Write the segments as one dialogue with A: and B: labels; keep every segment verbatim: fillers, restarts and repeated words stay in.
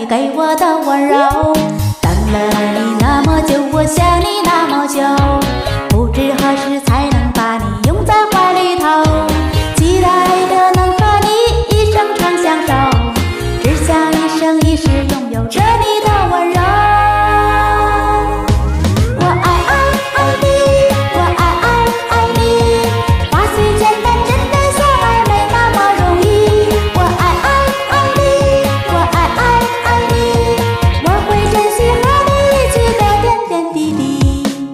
A: 你给我的温柔。等了你那么久，我想你那么久，不知何时才能把你拥在怀里头。期待着能和你一生长相守，只想一生一世拥有着你的温柔。我爱爱爱你，我爱爱爱你，话虽简单，真的相爱没那么容易。我爱爱爱你，我爱爱爱你，我会珍惜和你一起的点点滴滴。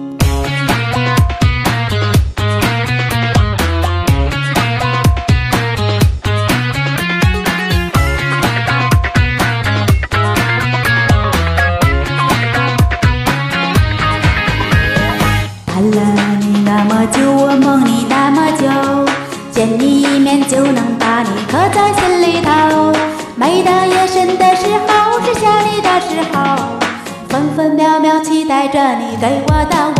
A: 看了你那么久，我梦你那么久，见你一面就能把你刻在心里头。每当夜深的时候，是想你的时候，分分秒秒期待着你给我的